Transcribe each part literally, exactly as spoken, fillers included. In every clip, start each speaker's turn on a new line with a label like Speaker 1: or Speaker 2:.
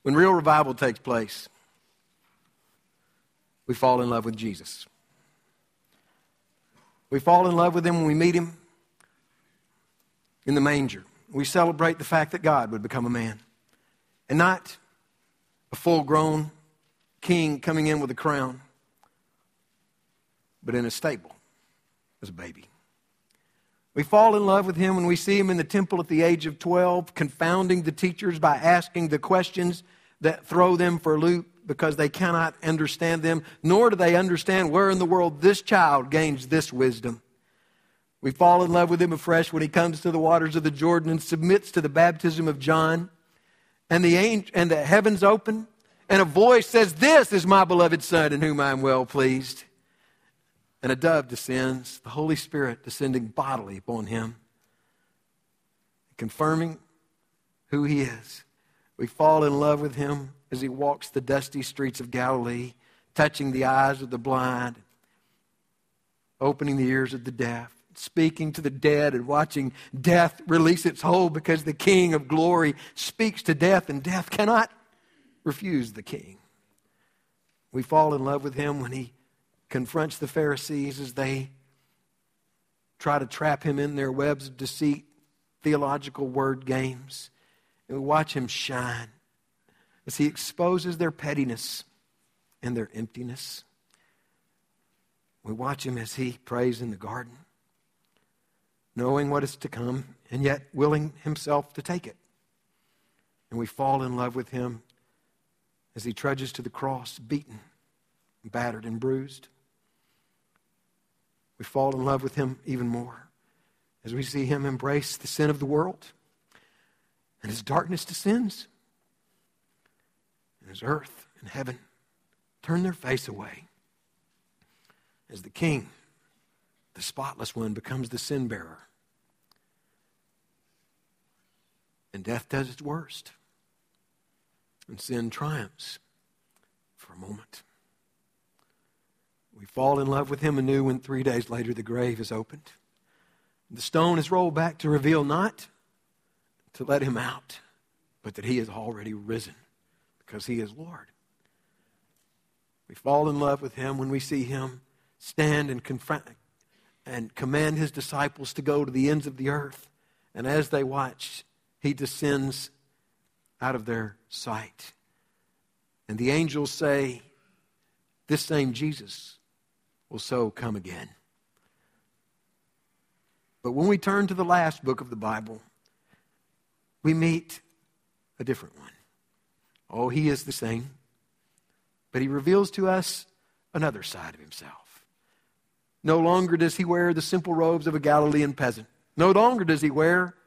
Speaker 1: When real revival takes place, we fall in love with Jesus. We fall in love with Him when we meet Him in the manger. We celebrate the fact that God would become a man. And not a full-grown king coming in with a crown, but in a stable as a baby. We fall in love with Him when we see Him in the temple at the age of twelve, confounding the teachers by asking the questions that throw them for a loop because they cannot understand them, nor do they understand where in the world this child gains this wisdom. We fall in love with Him afresh when He comes to the waters of the Jordan and submits to the baptism of John, and the angel, and the heavens open, and a voice says, "This is my beloved Son in whom I am well pleased." And a dove descends, the Holy Spirit descending bodily upon Him, confirming who He is. We fall in love with Him as He walks the dusty streets of Galilee, touching the eyes of the blind, opening the ears of the deaf, speaking to the dead and watching death release its hold, because the King of glory speaks to death and death cannot refuse the King. We fall in love with Him when He confronts the Pharisees as they try to trap Him in their webs of deceit, theological word games. And we watch Him shine as He exposes their pettiness and their emptiness. We watch Him as He prays in the garden, knowing what is to come and yet willing Himself to take it. And we fall in love with Him as He trudges to the cross, beaten, battered, and bruised. We fall in love with Him even more as we see Him embrace the sin of the world, and as darkness descends, and as earth and heaven turn their face away, as the King, the spotless one, becomes the sin bearer, and death does its worst, and sin triumphs for a moment. We fall in love with Him anew when three days later the grave is opened. The stone is rolled back to reveal not to let Him out, but that He is already risen because He is Lord. We fall in love with Him when we see Him stand and confront and command His disciples to go to the ends of the earth. And as they watch, He descends out of their sight. And the angels say, "This same Jesus will so come again." But when we turn to the last book of the Bible, we meet a different one. Oh, He is the same, but He reveals to us another side of Himself. No longer does He wear the simple robes of a Galilean peasant. No longer does He wear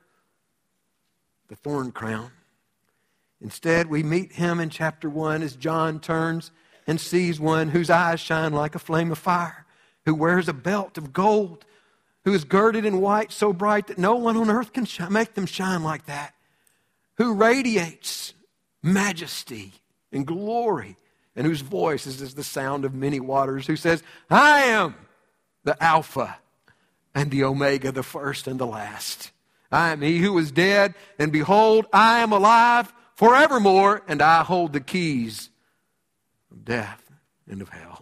Speaker 1: the thorn crown. Instead, we meet Him in chapter one as John turns and sees one whose eyes shine like a flame of fire, who wears a belt of gold, who is girded in white so bright that no one on earth can sh- make them shine like that, who radiates majesty and glory, and whose voice is as the sound of many waters, who says, "I am the Alpha and the Omega, the first and the last. I am He who was dead, and behold, I am alive forevermore, and I hold the keys of death and of hell."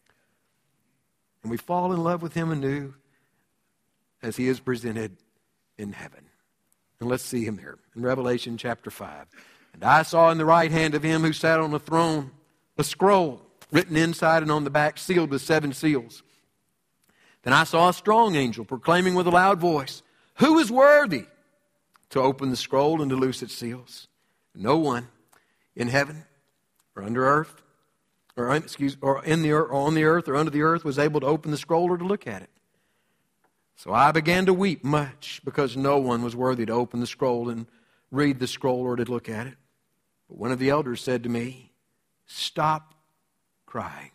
Speaker 1: And we fall in love with Him anew as He is presented in heaven. And let's see Him here in Revelation chapter five. "And I saw in the right hand of Him who sat on the throne a scroll written inside and on the back, sealed with seven seals. Then I saw a strong angel proclaiming with a loud voice, 'Who is worthy to open the scroll and to loose its seals?' No one in heaven or under earth, or excuse, or in the or on the earth or under the earth was able to open the scroll or to look at it. So I began to weep much because no one was worthy to open the scroll and read the scroll or to look at it. But one of the elders said to me, 'Stop crying.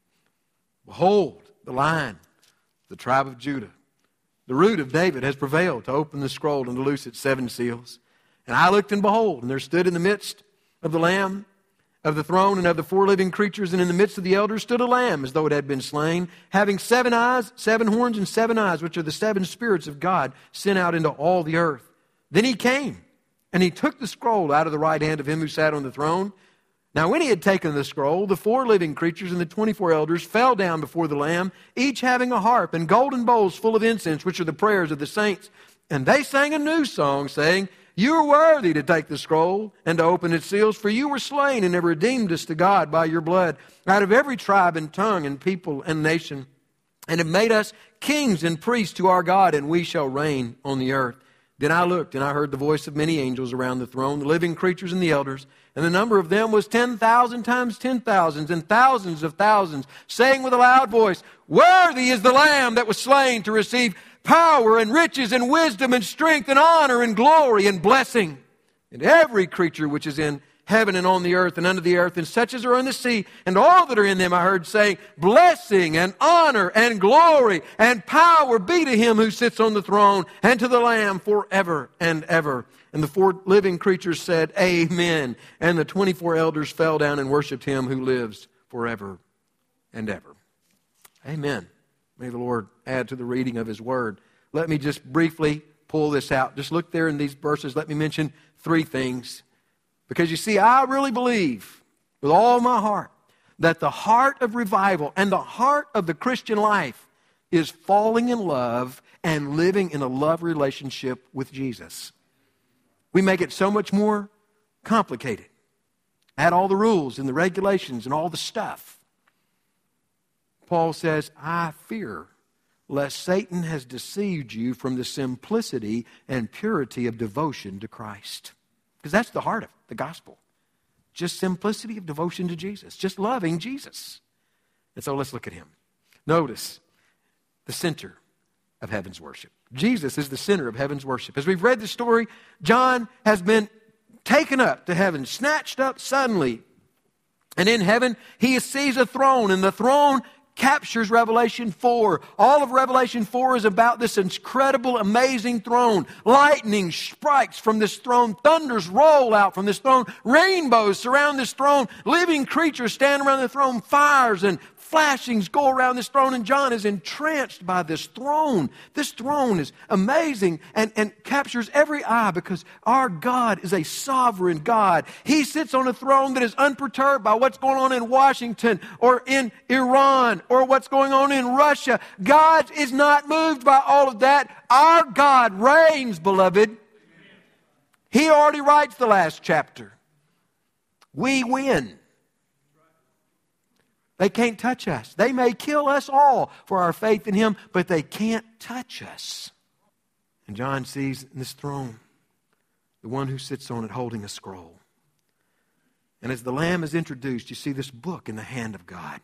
Speaker 1: Behold, the Lion, the tribe of Judah, the root of David, has prevailed to open the scroll and to loose its seven seals.' And I looked, and behold, and there stood in the midst of the Lamb, of the throne, and of the four living creatures, and in the midst of the elders stood a lamb as though it had been slain, having seven eyes, seven horns, and seven eyes, which are the seven spirits of God sent out into all the earth. Then He came And he took the scroll out of the right hand of him who sat on the throne. Now when he had taken the scroll, the four living creatures and the twenty-four elders fell down before the Lamb, each having a harp and golden bowls full of incense, which are the prayers of the saints. And they sang a new song, saying, You are worthy to take the scroll and to open its seals, for you were slain and have redeemed us to God by your blood, out of every tribe and tongue and people and nation, and have made us kings and priests to our God, and we shall reign on the earth. Then I looked, and I heard the voice of many angels around the throne, the living creatures and the elders, and the number of them was ten thousand times ten thousands, and thousands of thousands, saying with a loud voice, Worthy is the Lamb that was slain to receive power and riches and wisdom and strength and honor and glory and blessing. And every creature which is in heaven and on the earth and under the earth, and such as are in the sea, and all that are in them, I heard saying, Blessing and honor and glory and power be to him who sits on the throne and to the Lamb forever and ever. And the four living creatures said, Amen. And the twenty-four elders fell down and worshipped him who lives forever and ever. Amen. May the Lord add to the reading of his word. Let me just briefly pull this out. Just look there in these verses. Let me mention three things. Because you see, I really believe with all my heart that the heart of revival and the heart of the Christian life is falling in love and living in a love relationship with Jesus. We make it so much more complicated. Add all the rules and the regulations and all the stuff. Paul says, I fear lest Satan has deceived you from the simplicity and purity of devotion to Christ. Because that's the heart of the gospel. Just simplicity of devotion to Jesus. Just loving Jesus. And so let's look at him. Notice the center of heaven's worship. Jesus is the center of heaven's worship. As we've read the story, John has been taken up to heaven, snatched up suddenly. And in heaven, he sees a throne, and the throne captures Revelation four. All of Revelation four is about this incredible, amazing throne. Lightning strikes from this throne. Thunders roll out from this throne. Rainbows surround this throne. Living creatures stand around the throne. Fires and flashings go around this throne, and John is entranced by this throne. This throne is amazing and, and captures every eye because our God is a sovereign God. He sits on a throne that is unperturbed by what's going on in Washington or in Iran or what's going on in Russia. God is not moved by all of that. Our God reigns, beloved. He already writes the last chapter. We win. They can't touch us. They may kill us all for our faith in him, but they can't touch us. And John sees in this throne the one who sits on it holding a scroll. And as the Lamb is introduced, you see this book in the hand of God.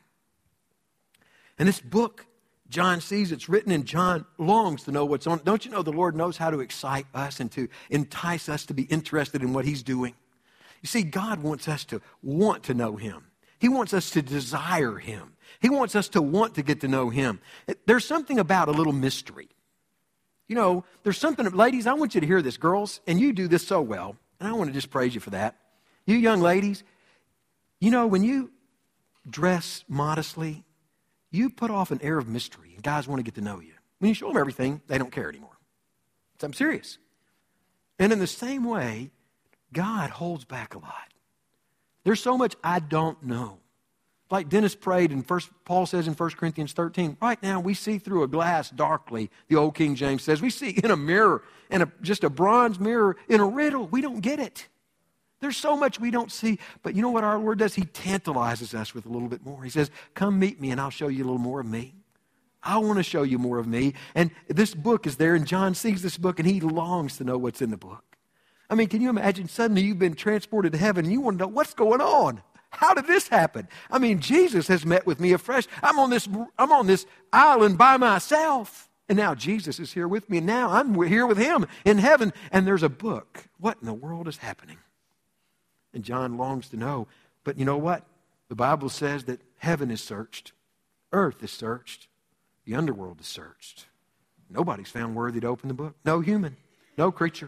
Speaker 1: And this book, John sees it's written, and John longs to know what's on it. Don't you know the Lord knows how to excite us and to entice us to be interested in what he's doing? You see, God wants us to want to know him. He wants us to desire him. He wants us to want to get to know him. There's something about a little mystery. You know, there's something, ladies, I want you to hear this, girls, and you do this so well, and I want to just praise you for that. You young ladies, you know, when you dress modestly, you put off an air of mystery, and guys want to get to know you. When you show them everything, they don't care anymore. So I'm serious. And in the same way, God holds back a lot. There's so much I don't know. Like Dennis prayed, and first, Paul says in First Corinthians thirteen, right now we see through a glass darkly, the old King James says. We see in a mirror, in a, just a bronze mirror, in a riddle. We don't get it. There's so much we don't see. But you know what our Lord does? He tantalizes us with a little bit more. He says, come meet me and I'll show you a little more of me. I want to show you more of me. And this book is there, and John sees this book, and he longs to know what's in the book. I mean, can you imagine suddenly you've been transported to heaven and you want to know what's going on? How did this happen? I mean, Jesus has met with me afresh. I'm on this, I'm on this island by myself. And now Jesus is here with me. And now I'm here with him in heaven. And there's a book. What in the world is happening? And John longs to know. But you know what? The Bible says that heaven is searched. Earth is searched. The underworld is searched. Nobody's found worthy to open the book. No human. No creature.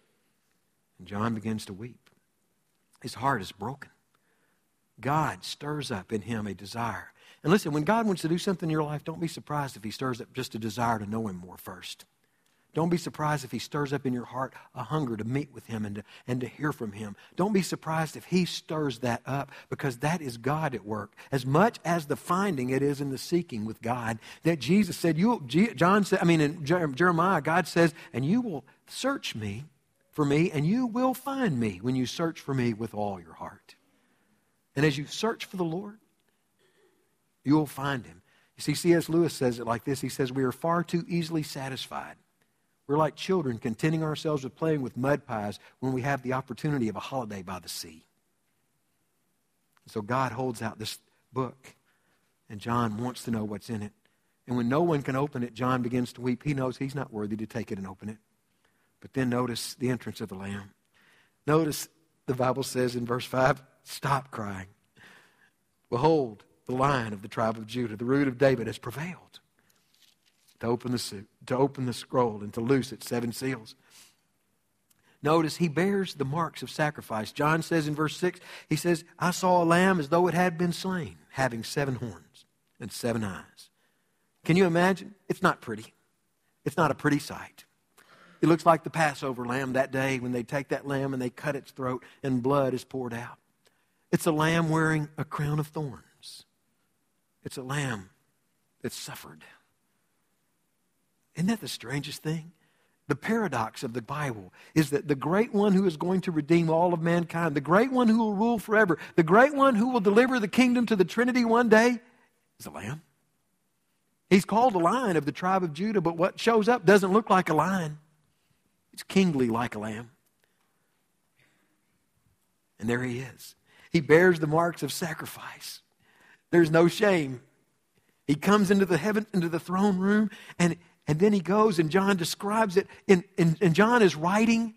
Speaker 1: And John begins to weep. His heart is broken. God stirs up in him a desire. And listen, when God wants to do something in your life, don't be surprised if he stirs up just a desire to know him more first. Don't be surprised if he stirs up in your heart a hunger to meet with him and to, and to hear from him. Don't be surprised if he stirs that up, because that is God at work. As much as the finding it is in the seeking with God, that Jesus said, you, John said, I mean in Jeremiah, God says, and you will search me for me, and you will find me when you search for me with all your heart. And as you search for the Lord, you will find him. You see, C S Lewis says it like this. He says, we are far too easily satisfied. We're like children contenting ourselves with playing with mud pies when we have the opportunity of a holiday by the sea. So God holds out this book, and John wants to know what's in it. And when no one can open it, John begins to weep. He knows he's not worthy to take it and open it. But then notice the entrance of the Lamb. Notice the Bible says in verse five, stop crying. Behold, the Lion of the tribe of Judah, the Root of David, has prevailed to open the suit, to open the scroll and to loose its seven seals. Notice he bears the marks of sacrifice. John says in verse six, he says, I saw a lamb as though it had been slain, having seven horns and seven eyes. Can you imagine? It's not pretty. It's not a pretty sight. It looks like the Passover lamb that day when they take that lamb and they cut its throat and blood is poured out. It's a lamb wearing a crown of thorns. It's a lamb that suffered. Isn't that the strangest thing? The paradox of the Bible is that the great one who is going to redeem all of mankind, the great one who will rule forever, the great one who will deliver the kingdom to the Trinity one day is a lamb. He's called a Lion of the tribe of Judah, but what shows up doesn't look like a lion. It's kingly like a lamb. And there he is. He bears the marks of sacrifice. There's no shame. He comes into the heaven, into the throne room, and, and then he goes, and John describes it. And, and, and John is writing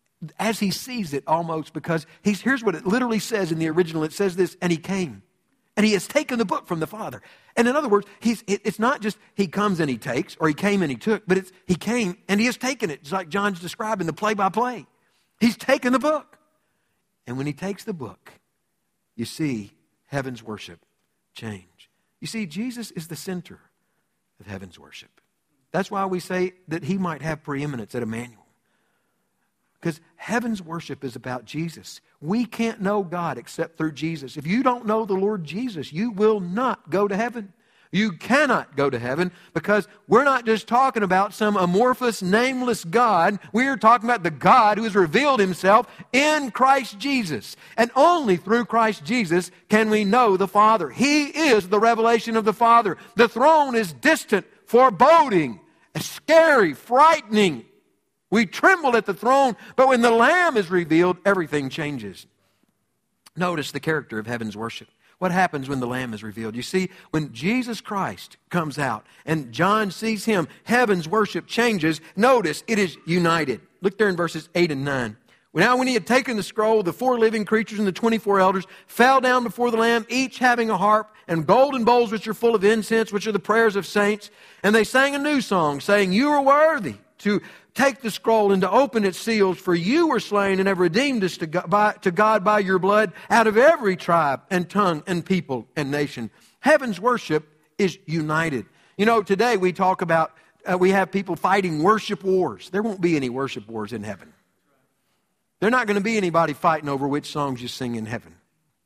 Speaker 1: as he sees it almost, because he's, here's what it literally says in the original. It says this, and he came. And he has taken the book from the Father. And in other words, he's, it, it's not just he comes and he takes, or he came and he took, but it's he came and he has taken it. It's like John's describing the play-by-play. He's taken the book. And when he takes the book, you see heaven's worship change. You see, Jesus is the center of heaven's worship. That's why we say that he might have preeminence at Emmanuel. Because heaven's worship is about Jesus. We can't know God except through Jesus. If you don't know the Lord Jesus, you will not go to heaven. You cannot go to heaven, because we're not just talking about some amorphous, nameless God. We are talking about the God who has revealed himself in Christ Jesus. And only through Christ Jesus can we know the Father. He is the revelation of the Father. The throne is distant, foreboding, scary, frightening. We tremble at the throne, but when the Lamb is revealed, everything changes. Notice the character of heaven's worship. What happens when the Lamb is revealed? You see, when Jesus Christ comes out and John sees him, heaven's worship changes. Notice it is united. Look there in verses eight and nine. Now when he had taken the scroll, the four living creatures and the twenty-four elders fell down before the Lamb, each having a harp and golden bowls which are full of incense, which are the prayers of saints. And they sang a new song, saying, you are worthy to take the scroll and to open its seals, for you were slain and have redeemed us to God, by, to God by your blood out of every tribe and tongue and people and nation. Heaven's worship is united. You know, today we talk about, uh, we have people fighting worship wars. There won't be any worship wars in heaven. There's not going to be anybody fighting over which songs you sing in heaven.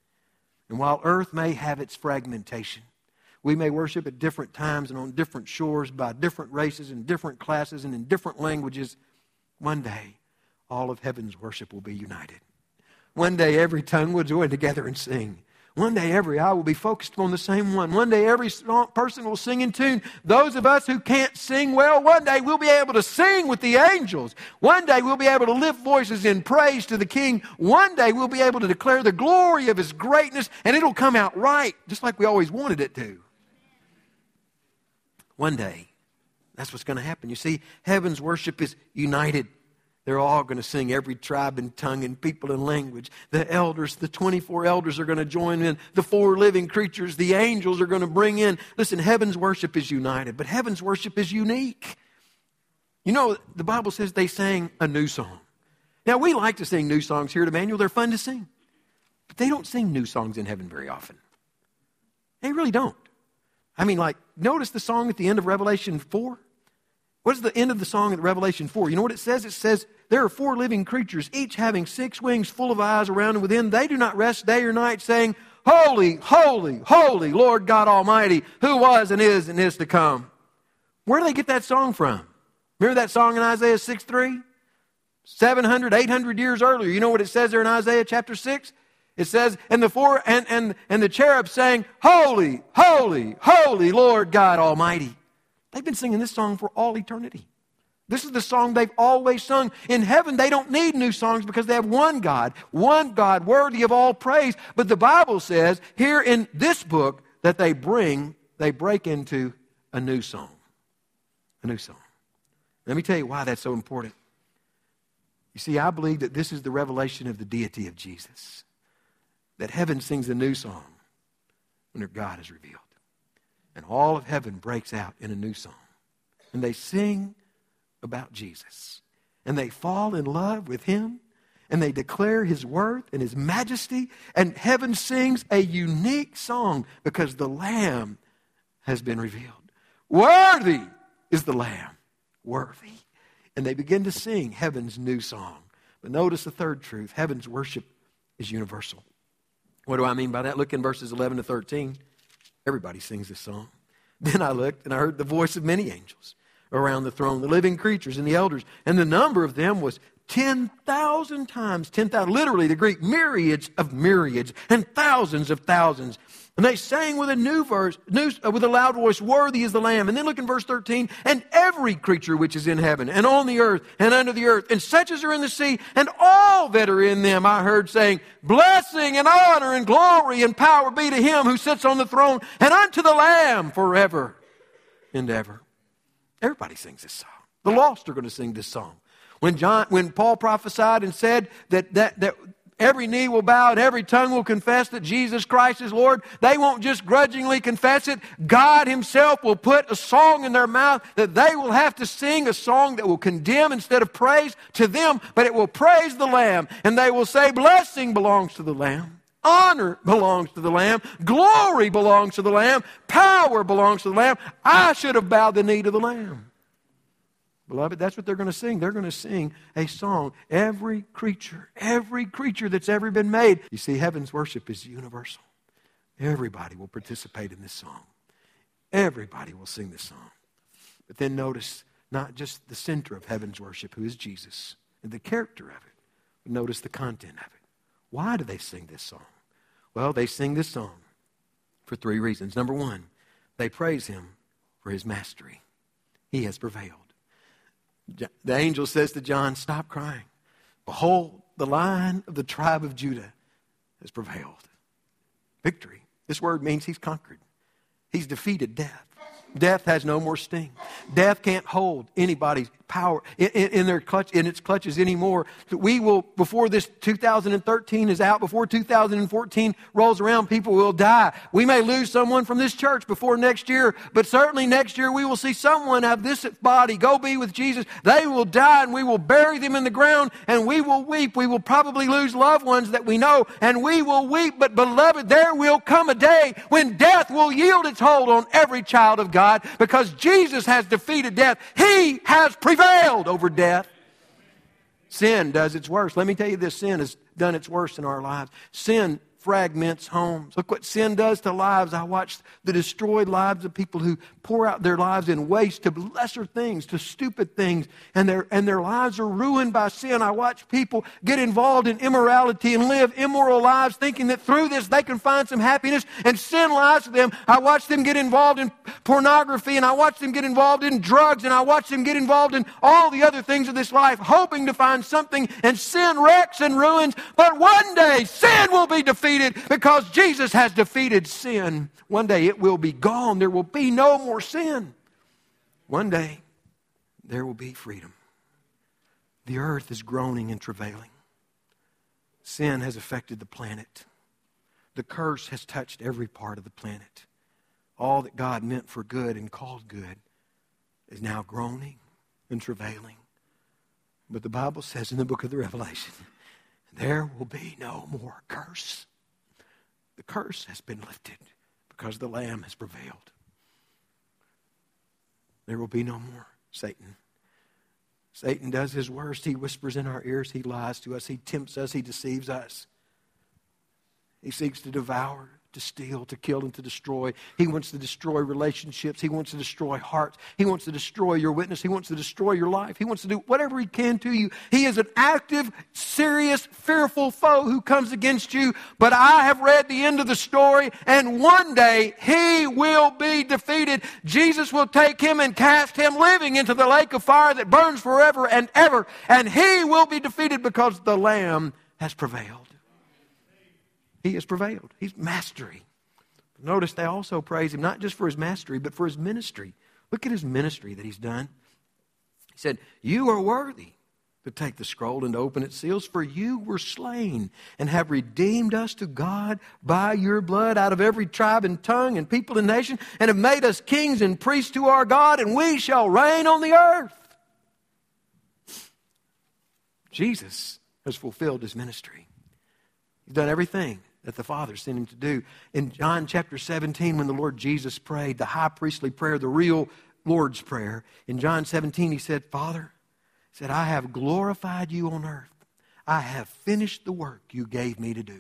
Speaker 1: And while earth may have its fragmentation, we may worship at different times and on different shores by different races and different classes and in different languages. One day, all of heaven's worship will be united. One day, every tongue will join together and sing. One day, every eye will be focused on the same one. One day, every person will sing in tune. Those of us who can't sing well, one day we'll be able to sing with the angels. One day, we'll be able to lift voices in praise to the King. One day, we'll be able to declare the glory of his greatness, and it'll come out right, just like we always wanted it to. One day, that's what's going to happen. You see, heaven's worship is united. They're all going to sing, every tribe and tongue and people and language. The elders, the twenty-four elders are going to join in. The four living creatures, the angels are going to bring in. Listen, heaven's worship is united, but heaven's worship is unique. You know, the Bible says they sang a new song. Now, we like to sing new songs here at Emmanuel. They're fun to sing. But they don't sing new songs in heaven very often. They really don't. I mean, like, notice the song at the end of Revelation four? What is the end of the song at Revelation four? You know what it says? It says, there are four living creatures, each having six wings full of eyes around and within. They do not rest day or night, saying, holy, holy, holy, Lord God Almighty, who was and is and is to come. Where do they get that song from? Remember that song in Isaiah six three? seven hundred, eight hundred years earlier. You know what it says there in Isaiah chapter six? It says, and the four and, and, and the cherubs sang, holy, holy, holy, Lord God Almighty. They've been singing this song for all eternity. This is the song they've always sung. In heaven, they don't need new songs because they have one God, one God worthy of all praise. But the Bible says here in this book that they bring, they break into a new song. A new song. Let me tell you why that's so important. You see, I believe that this is the revelation of the deity of Jesus. That heaven sings a new song when their God is revealed. And all of heaven breaks out in a new song. And they sing about Jesus. And they fall in love with Him. And they declare His worth and His majesty. And heaven sings a unique song because the Lamb has been revealed. Worthy is the Lamb. Worthy. And they begin to sing heaven's new song. But notice the third truth. Heaven's worship is universal. What do I mean by that? Look in verses eleven to thirteen. Everybody sings this song. Then I looked and I heard the voice of many angels around the throne, the living creatures and the elders. And the number of them was ten thousand times ten thousand. Literally the Greek, myriads of myriads and thousands of thousands. And they sang with a new verse, new, uh, with a loud voice, worthy is the Lamb. And then look in verse thirteen. And every creature which is in heaven and on the earth and under the earth and such as are in the sea and all that are in them, I heard saying, blessing and honor and glory and power be to Him who sits on the throne and unto the Lamb forever and ever. Everybody sings this song. The lost are going to sing this song. When John, when Paul prophesied and said that, that, that every knee will bow and every tongue will confess that Jesus Christ is Lord, they won't just grudgingly confess it. God Himself will put a song in their mouth that they will have to sing, a song that will condemn instead of praise to them, but it will praise the Lamb. And they will say, blessing belongs to the Lamb. Honor belongs to the Lamb. Glory belongs to the Lamb. Power belongs to the Lamb. I should have bowed the knee to the Lamb. Beloved, that's what they're going to sing. They're going to sing a song. Every creature, every creature that's ever been made. You see, heaven's worship is universal. Everybody will participate in this song. Everybody will sing this song. But then notice not just the center of heaven's worship, who is Jesus, and the character of it, but notice the content of it. Why do they sing this song? Well, they sing this song for three reasons. Number one, they praise Him for His mastery. He has prevailed. The angel says to John, stop crying. Behold, the Lion of the tribe of Judah has prevailed. Victory. This word means He's conquered. He's defeated death. Death has no more sting. Death can't hold anybody's power in, in, in their clutch, in its clutches anymore. We will, before this two thousand thirteen is out, before two thousand fourteen rolls around, people will die. We may lose someone from this church before next year, but certainly next year we will see someone of this body go be with Jesus. They will die and we will bury them in the ground and we will weep. We will probably lose loved ones that we know and we will weep. But beloved, there will come a day when death will yield its hold on every child of God because Jesus has defeated death. He has prevailed over death. Sin does its worst. Let me tell you this, sin has done its worst in our lives. Sin fragments homes. Look what sin does to lives. I watched the destroyed lives of people who pour out their lives in waste to lesser things, to stupid things, and their and their lives are ruined by sin. I watch people get involved in immorality and live immoral lives thinking that through this they can find some happiness, and sin lies to them. I watch them get involved in pornography, and I watch them get involved in drugs, and I watch them get involved in all the other things of this life, hoping to find something, and sin wrecks and ruins. But one day sin will be defeated because Jesus has defeated sin. One day it will be gone. There will be no more sin. One day there will be freedom. The earth is groaning and travailing. Sin has affected the planet. The curse has touched every part of the planet. All that God meant for good and called good is now groaning and travailing. But the Bible says in the book of the Revelation, there will be no more curse. The curse has been lifted because the Lamb has prevailed. There will be no more Satan. Satan does his worst. He whispers in our ears. He lies to us. He tempts us. He deceives us. He seeks to devour, to steal, to kill, and to destroy. He wants to destroy relationships. He wants to destroy hearts. He wants to destroy your witness. He wants to destroy your life. He wants to do whatever he can to you. He is an active, serious, fearful foe who comes against you. But I have read the end of the story, and one day he will be defeated. Jesus will take him and cast him living into the lake of fire that burns forever and ever. And he will be defeated because the Lamb has prevailed. He has prevailed. He's mastery. Notice they also praise him not just for his mastery, but for his ministry. Look at his ministry that he's done. He said, you are worthy to take the scroll and to open its seals, for you were slain and have redeemed us to God by your blood out of every tribe and tongue and people and nation, and have made us kings and priests to our God, and we shall reign on the earth. Jesus has fulfilled his ministry. He's done everything that the Father sent him to do. In John chapter seventeen, when the Lord Jesus prayed, the high priestly prayer, the real Lord's Prayer, in John seventeen he said, Father, he said, I have glorified you on earth. I have finished the work you gave me to do.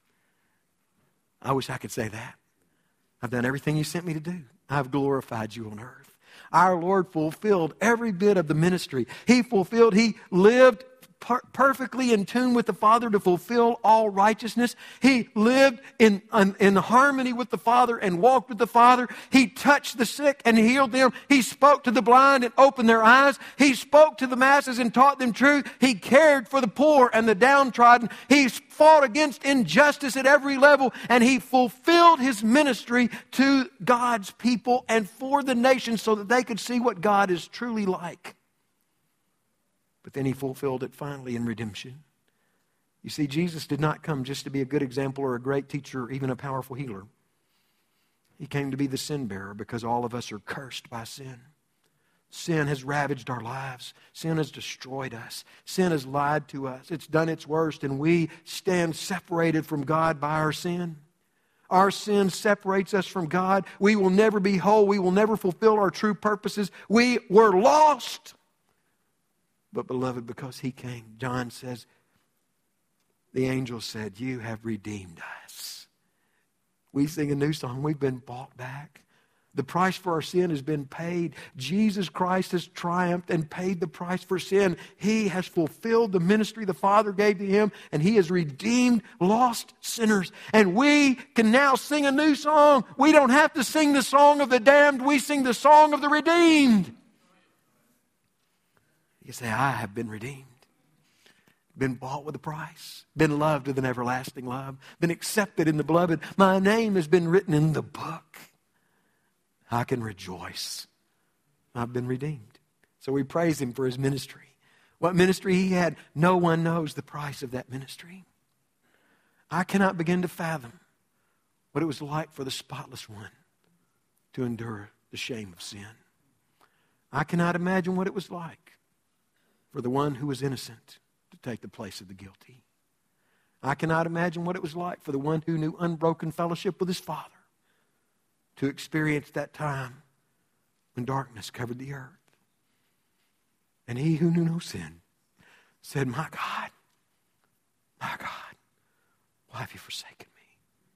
Speaker 1: I wish I could say that. I've done everything you sent me to do. I've glorified you on earth. Our Lord fulfilled every bit of the ministry. He fulfilled, he lived Per- perfectly in tune with the Father to fulfill all righteousness. He lived in, in, in harmony with the Father and walked with the Father. He touched the sick and healed them. He spoke to the blind and opened their eyes. He spoke to the masses and taught them truth. He cared for the poor and the downtrodden. He fought against injustice at every level, and he fulfilled his ministry to God's people and for the nations so that they could see what God is truly like. But then he fulfilled it finally in redemption. You see, Jesus did not come just to be a good example or a great teacher or even a powerful healer. He came to be the sin bearer because all of us are cursed by sin. Sin has ravaged our lives. Sin has destroyed us. Sin has lied to us. It's done its worst, and we stand separated from God by our sin. Our sin separates us from God. We will never be whole. We will never fulfill our true purposes. We were lost. But beloved, because he came, John says, the angel said, you have redeemed us. We sing a new song. We've been bought back. The price for our sin has been paid. Jesus Christ has triumphed and paid the price for sin. He has fulfilled the ministry the Father gave to him, and he has redeemed lost sinners. And we can now sing a new song. We don't have to sing the song of the damned. We sing the song of the redeemed. You say, I have been redeemed, been bought with a price, been loved with an everlasting love, been accepted in the beloved. My name has been written in the book. I can rejoice. I've been redeemed. So we praise him for his ministry. What ministry he had, no one knows the price of that ministry. I cannot begin to fathom what it was like for the spotless one to endure the shame of sin. I cannot imagine what it was like for the one who was innocent to take the place of the guilty. I cannot imagine what it was like for the one who knew unbroken fellowship with his Father to experience that time when darkness covered the earth. And he who knew no sin said, my God, my God, why have you forsaken me?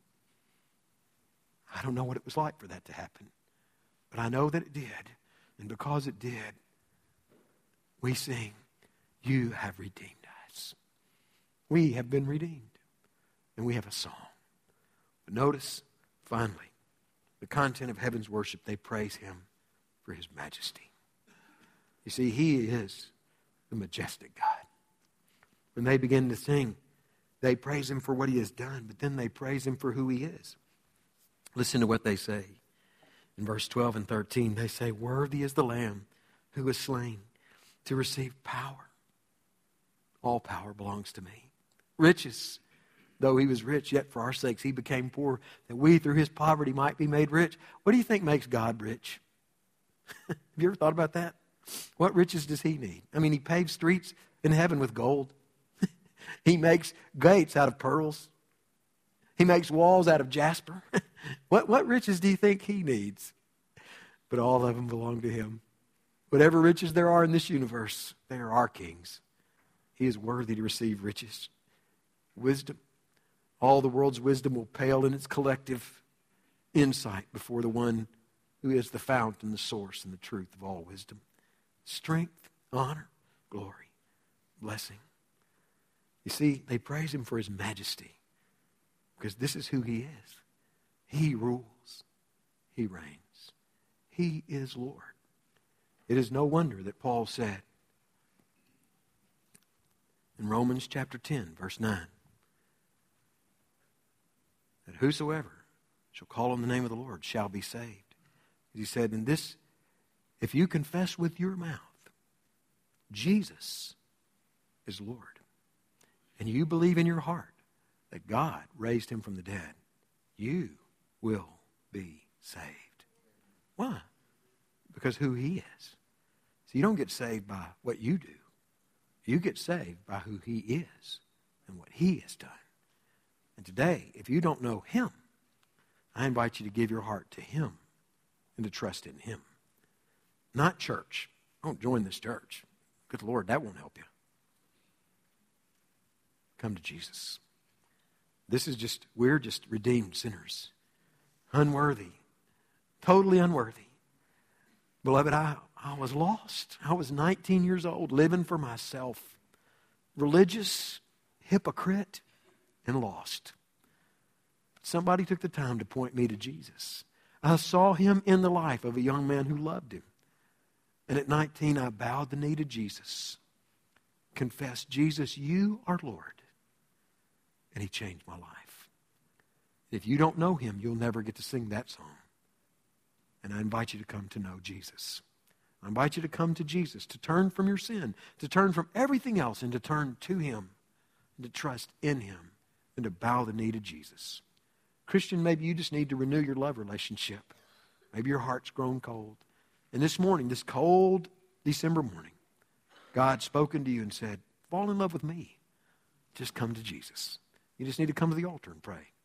Speaker 1: I don't know what it was like for that to happen, but I know that it did. And because it did, we sing, you have redeemed us. We have been redeemed. And we have a song. But notice, finally, the content of heaven's worship, they praise him for his majesty. You see, he is the majestic God. When they begin to sing, they praise him for what he has done, but then they praise him for who he is. Listen to what they say. In verse twelve and thirteen, they say, worthy is the Lamb who was slain to receive power. All power belongs to me. Riches, though he was rich, yet for our sakes he became poor, that we through his poverty might be made rich. What do you think makes God rich? Have you ever thought about that? What riches does he need? I mean, he paves streets in heaven with gold. He makes gates out of pearls. He makes walls out of jasper. what, what riches do you think he needs? But all of them belong to him. Whatever riches there are in this universe, they are our King's. He is worthy to receive riches. Wisdom. All the world's wisdom will pale in its collective insight before the one who is the fount and the source and the truth of all wisdom. Strength, honor, glory, blessing. You see, they praise him for his majesty because this is who he is. He rules. He reigns. He is Lord. It is no wonder that Paul said in Romans chapter ten, verse nine, that whosoever shall call on the name of the Lord shall be saved. He said, in this, if you confess with your mouth Jesus is Lord, and you believe in your heart that God raised him from the dead, you will be saved. Why? Because who he is. So you don't get saved by what you do. You get saved by who he is and what he has done. And today, if you don't know him, I invite you to give your heart to him and to trust in him. Not church. Don't join this church. Good Lord, that won't help you. Come to Jesus. This is just, we're just redeemed sinners. Unworthy. Totally unworthy. Beloved, I, I was lost. I was nineteen years old, living for myself. Religious, hypocrite, and lost. Somebody took the time to point me to Jesus. I saw him in the life of a young man who loved him. And at nineteen, I bowed the knee to Jesus. Confessed, Jesus, you are Lord. And he changed my life. If you don't know him, you'll never get to sing that song. And I invite you to come to know Jesus. I invite you to come to Jesus, to turn from your sin, to turn from everything else, and to turn to him, and to trust in him, and to bow the knee to Jesus. Christian, maybe you just need to renew your love relationship. Maybe your heart's grown cold. And this morning, this cold December morning, God's spoken to you and said, fall in love with me. Just come to Jesus. You just need to come to the altar and pray.